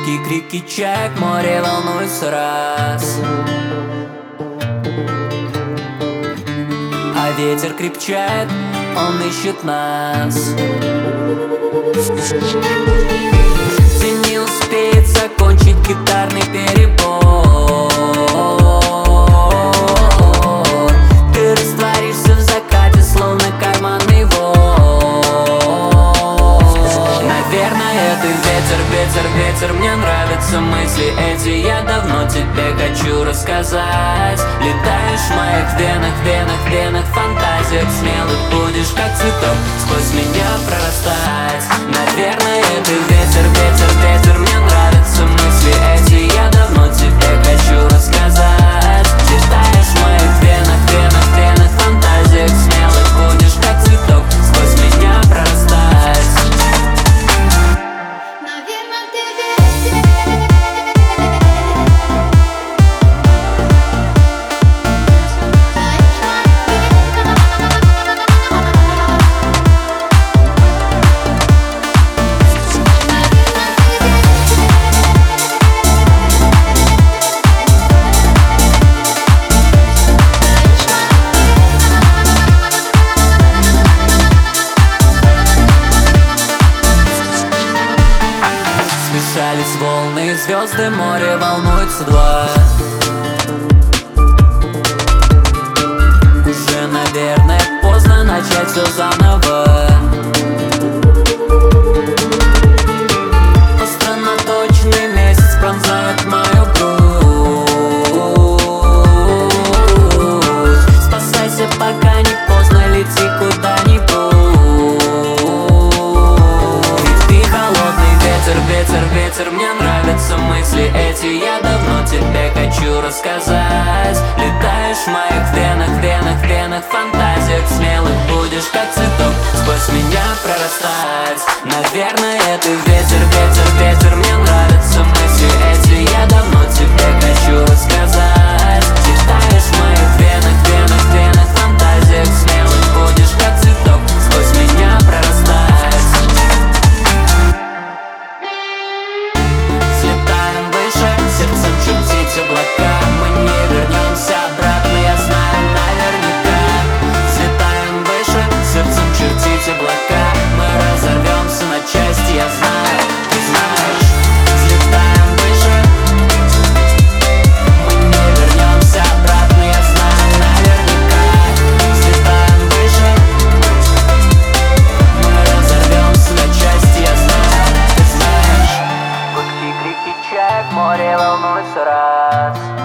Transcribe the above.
Гудки, крики чаек, море волнуется раз. А ветер крепчает, он ищет нас. Ты не успеет закончить гитарный перебор. Ты растворишься в закате, словно карманный вор. Наверное, ты ветер, ветер, ветер. Мне нравятся мысли эти, я давно тебе хочу рассказать. Летаешь в моих венах, венах, венах, фантазиях смелых. Будешь как цветок сквозь меня прорастать. Наверное, ты ветер, ветер, ветер. Мне нравятся мысли эти, я давно тебе хочу рассказать. Летаешь в моих венах, венах, венах, фантазиях смелых. Будешь как цветок сквозь меня прорастать. Наверное, ты ветер. Смешались волны, звезды, море волнуется два. Уже, наверное, поздно начать все заново. Остронаточный месяц пронзает мою грудь. Спасайся, пока не поздно, лети куда-нибудь. Ведь ты холодный ветер, ветер, ветер. Мне нравятся мысли эти, я давно тебе хочу рассказать. Летаешь в моих венах, венах, венах, фантазиях смелых. Будешь как цветок сквозь меня прорастать. Наверное, ты ветер, ветер, ветер. Мне нравятся мысли эти, я давно тебе хочу рассказать. Летаешь в моих венах, венах, венах, фантазиях смелых. Будешь как цветок сквозь меня прорастать. Взлетаем выше, сердцем чертить облака. Мы не вернемся обратно, я знаю наверняка. Взлетаем выше, сердцем чертить облака. Мы разорвемся на части, я знаю, ты знаешь. Взлетаем выше, мы не вернемся обратно, я знаю наверняка. Взлетаем выше, мы разорвемся на части, я знаю, ты знаешь. Гудки, крики чаек, море волнуется раз.